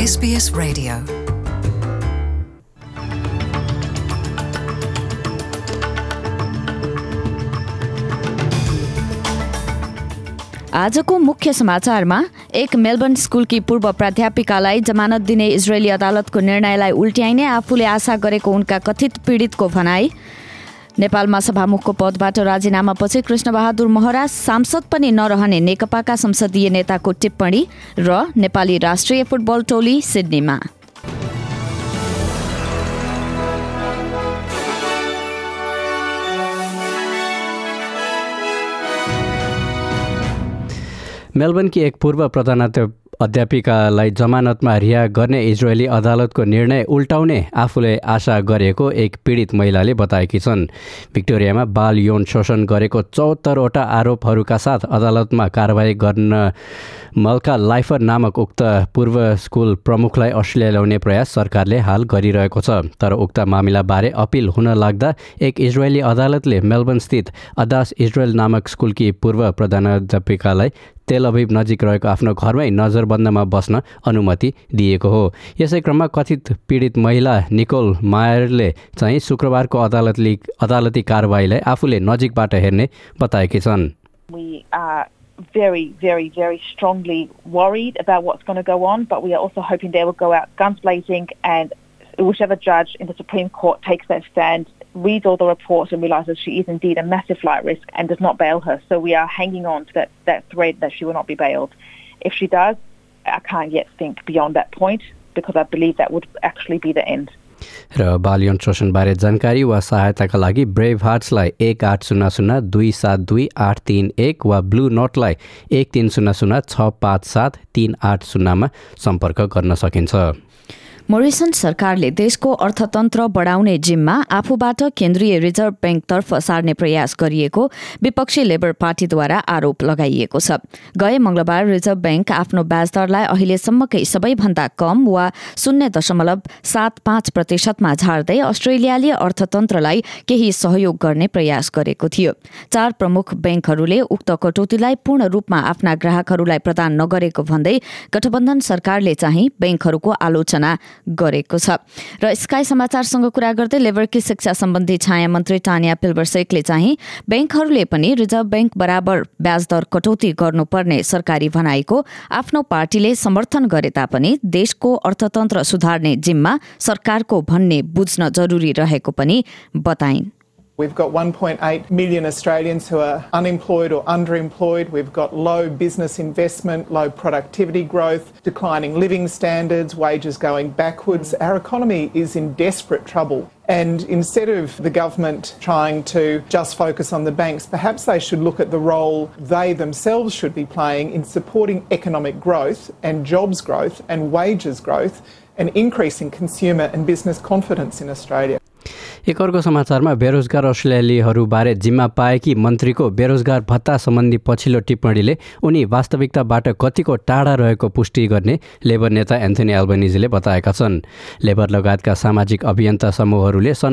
SBS Radio. आजको मुख्य समाचारमा एक मेलबर्न स्कुलकी पूर्व प्राध्यापिकालाई जमानत दिने इजरायली अदालतको निर्णयलाई उल्ट्याइने आफूले आशा गरेको उनका कथित पीडितको भनाई। नेपालमा सभामुखको पदबाट राजीनामापछि कृष्णबहादुर महरा सांसद पनि नरहने नेकपाका संसदीय नेताको टिप्पणी र नेपाली राष्ट्रिय फुटबल टोली सिडनीमा। मेलबर्नकी एक पूर्व प्रधानाध्यापिकालाई जमानतमा रिहा गर्ने इजरायली अदालतको निर्णय उल्टाउने आफूले आशा गरेको एक पीडित महिलाले बताएकी छन्। भिक्टोरियामा बाल यौन शोषण गरेको 74वटा आरोपहरूका साथ अदालतमा कारबाही गर्न मल्का लाइफर नामक उक्त पूर्व स्कुल प्रमुखलाई अस्ट्रेलिया ल्याउने प्रयास सरकारले हाल गरिरहेको छ। तर उक्त मामिलाबारे अपिल हुन लाग्दा एक इजरायली अदालतले मेलबर्न स्थित अदास इजरायल नामक स्कुलकी पूर्व प्रधानाध्यापिकालाई तेल अभिव नजिक रहेको आफ्नो घरमै नजरबन्दमा बस्न अनुमति दिएको हो। यसै क्रममा कथित पीडित महिला निकोल मायरले चाहिँ शुक्रबारको अदालती कारबाहीलाई आफूले नजिकबाट हेर्ने बताएकी छन्। We are very, very, very strongly worried about what's going to go on, but we are also hoping they will go out guns blazing, and whichever judge in the Supreme Court takes that stand reads all the reports and realises she is indeed a massive flight risk and does not bail her. So we are hanging on to that thread that she will not be bailed. If she does, I can't yet think beyond that point because I believe that would actually be the end. र बाल यौन शोषणबारे जानकारी वा सहायताका लागि brave हार्ट्सलाई 1800-272-831 वा blue नोटलाई 1300-657-380 मा सम्पर्क गर्न सकिन्छ। मोरिसन सरकारले देशको अर्थतन्त्र बढाउने जिम्मा आफूबाट केन्द्रीय रिजर्भ ब्याङ्कतर्फ सार्ने प्रयास गरिएको विपक्षी लेबर पार्टीद्वारा आरोप लगाइएको छ। गए मंगलबार रिजर्भ ब्याङ्क आफ्नो ब्याज दरलाई अहिलेसम्मकै सबैभन्दा कम वा 0.75% झार्दै अस्ट्रेलियाली अर्थतन्त्रलाई केही सहयोग गर्ने प्रयास गरेको थियो। 4 प्रमुख ब्याङ्कहरूले उक्त कटौतीलाई पूर्ण रूपमा आफ्ना ग्राहकहरूलाई प्रदान नगरेको भन्दै गठबन्धन सरकारले चाहिँ ब्याङ्कहरूको आलोचना गरेको छ। र स्काई समाचारसँग कुरा गर्दै लेबरकी शिक्षा सम्बन्धी छाया मन्त्री टानिया पिल्बरसेकले चाहिँ ब्याङ्कहरूले पनि रिजर्भ ब्याङ्क बराबर ब्याज दर कटौती गर्नुपर्ने सरकारी भनाइको आफ्नो पार्टीले समर्थन गरे तापनि देशको अर्थतन्त्र सुधार्ने जिम्मा सरकारको भन्ने बुझ्न जरुरी रहेको पनि बताइन्। We've got 1.8 million Australians who are unemployed or underemployed. We've got low business investment, low productivity growth, declining living standards, wages going backwards. Our economy is in desperate trouble. And instead of the government trying to just focus on the banks, perhaps they should look at the role they themselves should be playing in supporting economic growth and jobs growth and wages growth and increasing consumer and business confidence in Australia. एक अर्को समाचारमा बेरोजगार अस्ट्रेलियालीहरूबारे जिम्मा पाएकी मन्त्रीको बेरोजगार भत्ता सम्बन्धी पछिल्लो टिप्पणीले उनी वास्तविकताबाट कतिको टाढा रहेको पुष्टि गर्ने लेबर नेता एन्थनी एल्बनिजीले बताएका छन्। लेबर लगायतका सामाजिक अभियन्ता समूहहरूले सन्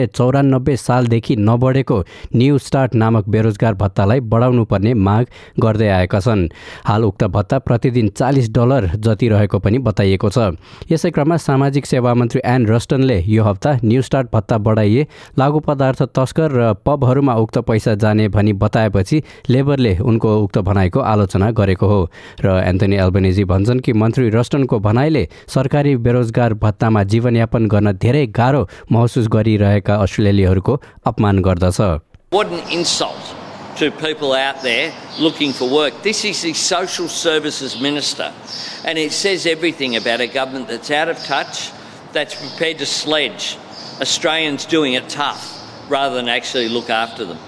1994 सालदेखि नबढेको न्यू स्टार्ट नामक बेरोजगार भत्तालाई बढाउनुपर्ने माग गर्दै आएका छन्। हाल उक्त भत्ता प्रतिदिन $40 जति रहेको पनि बताइएको छ। यसै क्रममा सामाजिक सेवा मन्त्री एन रस्टनले यो हप्ता न्यू स्टार्ट भत्ता बढाइए लागु पदार्थ तस्कर र पबहरूमा उक्त पैसा जाने भनी बताएपछि लेबरले उनको उक्त भनाइको आलोचना गरेको हो। र एन्थनी एल्बनिजी भन्छन् कि मन्त्री रस्टनको भनाइले सरकारी बेरोजगार भत्तामा जीवनयापन गर्न धेरै गाह्रो महसुस गरिरहेका अस्ट्रेलियालीहरूको अपमान गर्दछ। What an insult to people out there looking for work. This is the Social Services Minister, and it says everything about a government that's out of touch, that's prepared to sledge Australians doing it tough rather than actually look after them.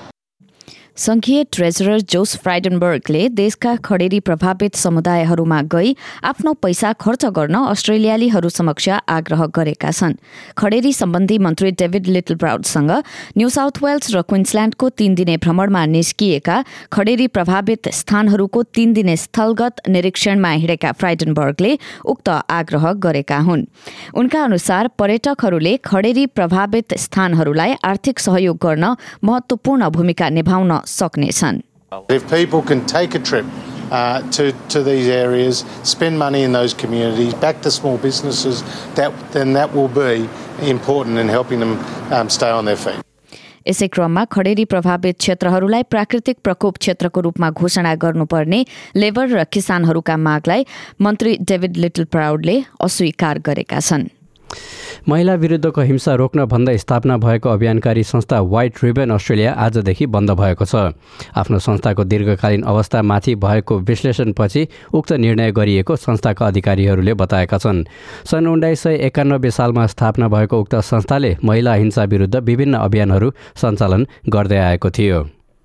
संघीय treasurer Josh फ्राइडनबर्गले देशका खडेरी प्रभावित समुदायहरूमा गई आफ्नो पैसा खर्च गर्न अस्ट्रेलियालीहरू समक्ष आग्रह गरेका छन्। खडेरी सम्बन्धी मन्त्री डेभिड लिटल ब्राउडसँग न्यू साउथ वेल्स र क्विन्सल्याण्डको 3 दिने भ्रमणमा निस्किएका खडेरी प्रभावित स्थानहरूको 3 दिने स्थलगत निरीक्षणमा हिँडेका फ्राइडनबर्गले उक्त आग्रह गरेका हुन्। उनका अनुसार पर्यटकहरूले खडेरी प्रभावित स्थानहरूलाई आर्थिक सहयोग गर्न महत्त्वपूर्ण भूमिका निभाउन सक्नेछन्। If people can take a trip to these areas, spend money in those communities, back to small businesses, then that will be important in helping them stay on their feet. यसै क्रममा खडेरी प्रभावित क्षेत्रहरूलाई प्राकृतिक प्रकोप क्षेत्रको रूपमा घोषणा गर्नुपर्ने लेबर र किसानहरूका मागलाई मन्त्री डेभिड लिटल प्राउडले अस्वीकार गरेका छन्। महिला विरुद्धको हिंसा रोक्न भन्दै स्थापना भएको अभियानकारी संस्था व्हाइट रिबन अस्ट्रेलिया आजदेखि बन्द भएको छ। आफ्नो संस्थाको दीर्घकालीन अवस्थामाथि भएको विश्लेषणपछि उक्त निर्णय गरिएको संस्थाका अधिकारीहरूले बताएका छन्। सन् 1991 सालमा स्थापना भएको उक्त संस्थाले महिला हिंसा विरुद्ध विभिन्न अभियानहरू सञ्चालन गर्दै आएको थियो।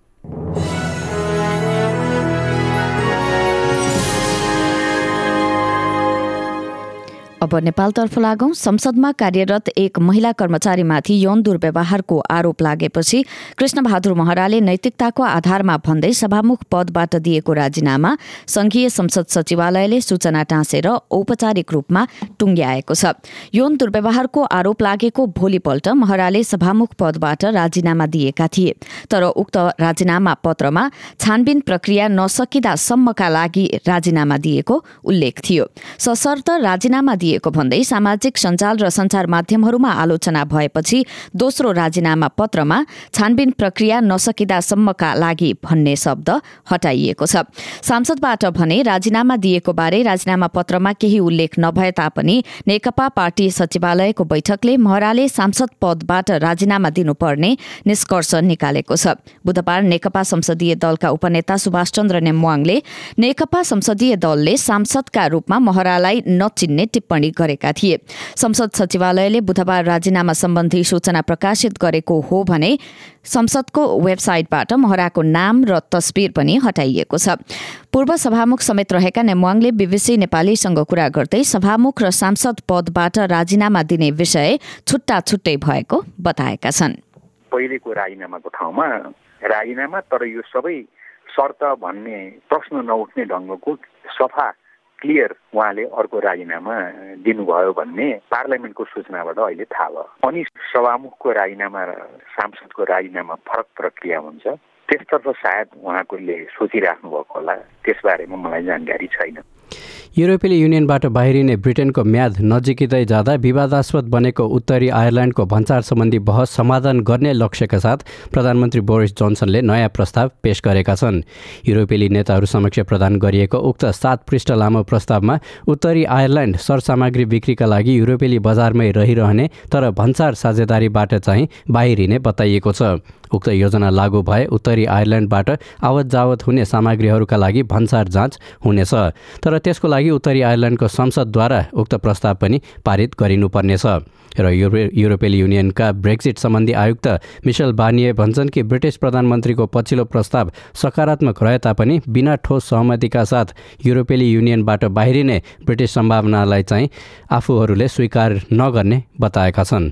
अब नेपालतर्फ लागौं। संसदमा कार्यरत एक महिला कर्मचारीमाथि यौन दुर्व्यवहारको आरोप लागेपछि कृष्णबहादुर महराले नैतिकताको आधारमा भन्दै सभामुख पदबाट दिएको राजीनामा संघीय संसद सचिवालयले सूचना टाँसेर औपचारिक रूपमा टुङ्ग्याएको छ। यौन दुर्व्यवहारको आरोप लागेको भोलिपल्ट महराले सभामुख पदबाट राजीनामा दिएका थिए, तर उक्त राजीनामा पत्रमा छानबिन प्रक्रिया नसकिदासम्मका लागि राजीनामा दिएको उल्लेख थियो। सशर्त राजीनामा दिएको भन्दै सामाजिक सञ्जाल र सञ्चार माध्यमहरूमा आलोचना भएपछि दोस्रो राजीनामा पत्रमा छानबिन प्रक्रिया नसकिदासम्मका लागि भन्ने शब्द हटाइएको छ। सांसदबाट भने राजीनामा दिएको बारे राजीनामा पत्रमा केही उल्लेख नभए तापनि नेकपा पार्टी सचिवालयको बैठकले महराले सांसद पदबाट राजीनामा दिनुपर्ने निष्कर्ष निकालेको छ। बुधबार नेकपा संसदीय दलका उपनेता सुभाष चन्द्र नेमवाङले नेकपा संसदीय दलले सांसदका रूपमा महरालाई नचिन्ने टिप्पणी गरेका थिए। संसद सचिवालयले बुधबार राजीनामा सम्बन्धी सूचना प्रकाशित गरेको हो भने संसदको वेबसाइटबाट महराको नाम र तस्बिर पनि हटाइएको छ। पूर्व सभामुख समेत रहेका नेमवाङले बीबीसी नेपालीसँग कुरा गर्दै सभामुख र सांसद पदबाट राजीनामा दिने विषय छुट्टा छुट्टै भएको बताएका छन्। पहिलेको राजीनामाको ठाउँमा राजीनामा, तर यो सबै शर्त भन्ने प्रश्न नउठ्ने ढङ्गको सफा क्लियर उहाँले अर्को राजीनामा दिनुभयो भन्ने पार्लियामेन्टको सूचनाबाट अहिले थाहा भयो। अनि सभामुखको राजीनामा र सांसदको राजीनामा फरक प्रक्रिया हुन्छ, त्यसतर्फ सायद उहाँले सोचिराख्नु भएको होला। त्यसबारेमा मलाई जानकारी छैन। युरोपेली युनियनबाट बाहिरिने ब्रिटेनको म्याद नजिकै जाँदा विवादास्पद बनेको उत्तरी आयरल्यान्डको भन्सार सम्बन्धी बहस समाधान गर्ने लक्ष्यका साथ प्रधानमन्त्री बोरिस जोन्सनले नयाँ प्रस्ताव पेश गरेका छन्। युरोपेली नेताहरू समक्ष प्रदान गरिएको उक्त 7 पृष्ठ लामो प्रस्तावमा उत्तरी आयरल्यान्ड सरसामग्री बिक्रीका लागि युरोपेली बजारमै रहिरहने तर भन्सार साझेदारीबाट चाहिँ बाहिरिने बताइएको छ। उक्त योजना लागू भए उत्तरी आयरल्यान्डबाट आवत जावत हुने सामग्रीहरूका लागि भन्सार जाँच हुनेछ, तर त्यसको लागि उत्तरी आयरल्यान्डको संसदद्वारा उक्त प्रस्ताव पनि पारित गरिनुपर्नेछ। र युरोपेली युनियनका ब्रेक्जिट सम्बन्धी आयुक्त मिशेल बार्निए भन्छन् कि ब्रिटिस प्रधानमन्त्रीको पछिल्लो प्रस्ताव सकारात्मक रहे तापनि बिना ठोस सहमतिका साथ युरोपेली युनियनबाट बाहिरिने ब्रिटिस सम्भावनालाई चाहिँ आफूहरूले स्वीकार नगर्ने बताएका छन्।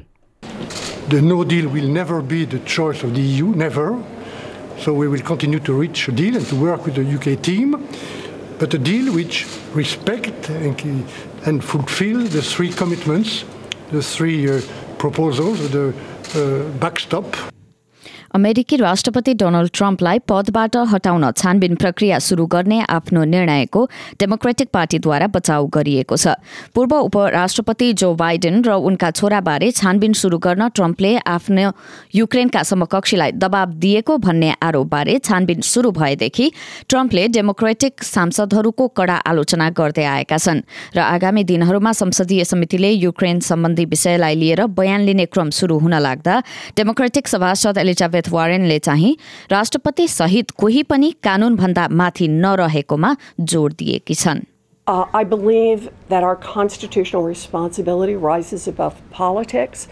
The no deal will never be the choice of the EU, never. So we will continue to reach a deal and to work with the UK team, but a deal which respect and fulfill the 3 commitments, the 3 proposals, the backstop. अमेरिकी राष्ट्रपति Donald ट्रम्पलाई पदबाट हटाउन छानबिन प्रक्रिया सुरु गर्ने आफ्नो निर्णयको डेमोक्रेटिक पार्टीद्वारा बचाउ गरिएको छ। पूर्व उपराष्ट्रपति जो बाइडेन र उनका छोराबारे छानबिन सुरु गर्न ट्रम्पले आफ्नो युक्रेनका समकक्षीलाई दबाब दिएको भन्ने आरोपबारे छानबिन सुरु भएदेखि ट्रम्पले डेमोक्रेटिक सांसदहरूको कडा आलोचना गर्दै आएका छन् र आगामी दिनहरूमा संसदीय समितिले युक्रेन सम्बन्धी विषयलाई लिएर बयान लिने क्रम सुरु हुन लाग्दा डेमोक्रेटिक सभासद एलिजाबेथ वारेनले चाहिँ राष्ट्रपति सहित कोही पनि कानूनभन्दा माथि नरहेकोमा जोड दिएकी छन्। I believe that our constitutional responsibility rises above politics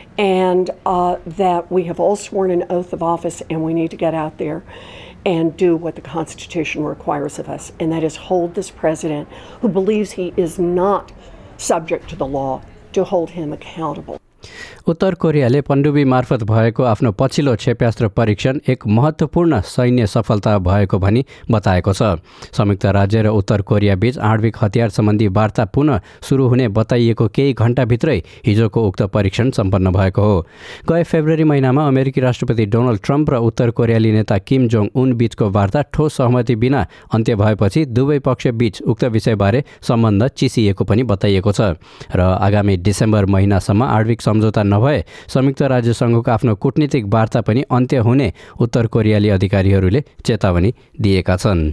and that we have all sworn an oath of office and we need to get out there and do what the Constitution requires of us, and that is hold this president who believes he is not subject to the law to hold him accountable. उत्तर कोरियाले पनडुब्बी मार्फत भएको आफ्नो पछिल्लो क्षेप्यास्त्र परीक्षण एक महत्त्वपूर्ण सैन्य सफलता भएको भनी बताएको छ। संयुक्त राज्य र उत्तर कोरिया बीच आणविक हतियार सम्बन्धी वार्ता पुनः सुरु हुने बताइएको केही घण्टाभित्रै हिजोको उक्त परीक्षण सम्पन्न भएको हो। गए फेब्रुअरी महिनामा अमेरिकी राष्ट्रपति डोनाल्ड ट्रम्प र उत्तर कोरियाली नेता किम जोङ उन बीचको वार्ता ठोस सहमति बिना अन्त्य भएपछि दुवै पक्ष बीच उक्त विषयबारे सम्बन्ध चिसिएको पनि बताइएको छ र आगामी डिसेम्बर महिनासम्म आणविक सम्झौता नभए संयुक्त राज्य संघको आफ्नो कूटनीतिक वार्ता पनि अन्त्य हुने उत्तर कोरियाली अधिकारीहरूले चेतावनी दिएका छन्।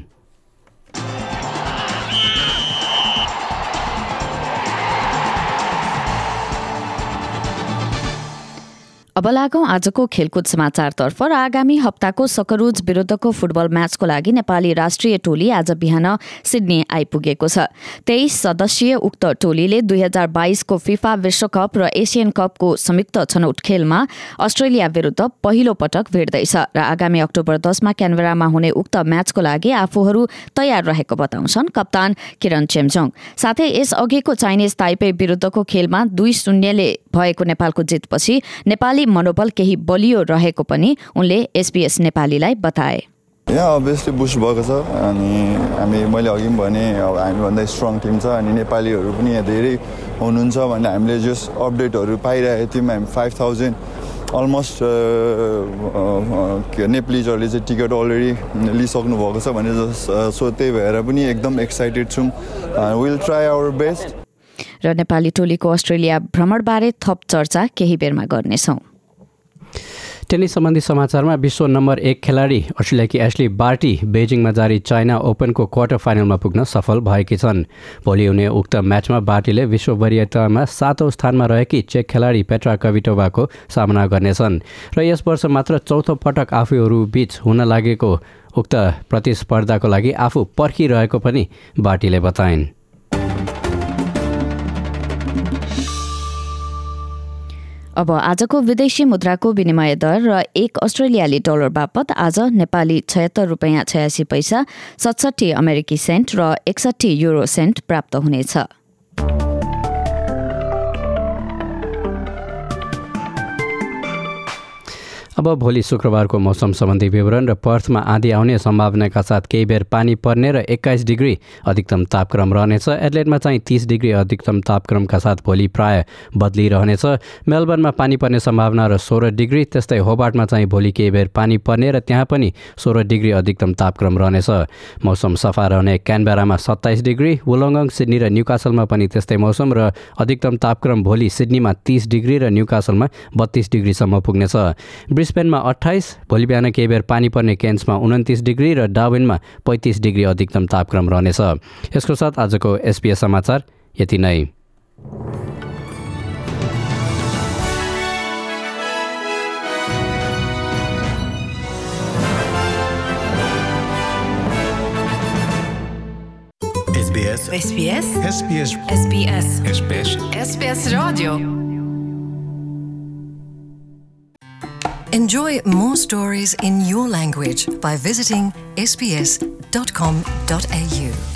अब लागौं आजको खेलकुद समाचारतर्फ र आगामी हप्ताको सकरुज विरुद्धको फुटबल म्याचको लागि नेपाली राष्ट्रिय टोली आज बिहान सिडनी आइपुगेको छ। 23 सदस्यीय उक्त टोलीले 2022 को फिफा विश्वकप र एसियन कपको संयुक्त छनौट खेलमा अस्ट्रेलिया विरुद्ध पहिलो पटक भिड्दैछ र आगामी अक्टोबर 10 मा क्यानबेरामा हुने उक्त म्याचको लागि आफूहरू तयार रहेको बताउँछन् कप्तान किरण चेम्जोङ। साथै यस अघिको चाइनिज ताइपे विरुद्धको खेलमा 2-0 भएको नेपालको जितपछि नेपाली मनोबल केही बलियो रहेको पनि उनले एसबीएस नेपालीलाई बताए। अभियसली बुस्ट भएको छ अनि मैले अघि पनि भने हामीभन्दा स्ट्रङ टिम छ अनि नेपालीहरू पनि यहाँ धेरै हुनुहुन्छ भने हामीले जस अपडेटहरू पाइरहेको थियौँ। हामी 5000 अलमोस्ट नेप्लिजहरूले चाहिँ टिकट अलरेडी लिइसक्नु भएको छ भने सो त्यही भएर पनि एकदम एक्साइटेड छौँ। Will try our best. र नेपाली टोलीको अस्ट्रेलिया भ्रमणबारे थप चर्चा केही बेरमा गर्नेछौँ। टेनिस सम्बन्धी समाचारमा विश्व नम्बर 1 खेलाडी अस्ट्रेलियाकी एस्ली बार्टी बेजिङमा जारी चाइना ओपनको क्वार्टर फाइनलमा पुग्न सफल भएकी छन्। भोलि हुने उक्त म्याचमा बार्टीले विश्व वरियतामा 7औं स्थानमा रहेकी चेक खेलाडी पेट्रा क्विटोभाको सामना गर्नेछन् र यस वर्ष मात्र 4थो पटक आफूहरू बीच हुन लागेको उक्त प्रतिस्पर्धाको लागि आफू पर्खिरहेको पनि बार्टीले बताइन्। अब आजको विदेशी मुद्राको विनिमय दर र 1 अस्ट्रेलियाली डलर बापत आज नेपाली 76 रुपैयाँ 86 पैसा, 67 अमेरिकी सेन्ट र 61 युरो सेन्ट प्राप्त हुनेछ। अब भोलि शुक्रबारको मौसम सम्बन्धी विवरण र पर्थमा आँधी आउने सम्भावनाका साथ केही बेर पानी पर्ने र 21 डिग्री अधिकतम तापक्रम रहनेछ। एडलेडमा चाहिँ 30 डिग्री अधिकतम तापक्रमका साथ भोलि प्राय बदली रहनेछ। मेलबर्नमा पानी पर्ने सम्भावना र 16 डिग्री, त्यस्तै होबार्टमा चाहिँ भोलि केही बेर पानी पर्ने र त्यहाँ पनि 16 डिग्री अधिकतम तापक्रम रहनेछ। मौसम सफा रहने क्यानबेरामा 27 डिग्री, वुलङ्गङ, सिडनी र न्युकासलमा पनि त्यस्तै मौसम र अधिकतम तापक्रम भोलि सिडनीमा 30 डिग्री र न्युकासलमा 32 डिग्रीसम्म पुग्नेछ। ब्रिस्बेनमा 28, भोलि बिहान केही बेर पानी पर्ने केन्समा 29 डिग्री र डार्विनमा 35 डिग्री अधिकतम तापक्रम रहनेछ। यसको साथ आजको एसबीएस समाचार यति नै। SBS Radio. Enjoy more stories in your language by visiting sbs.com.au.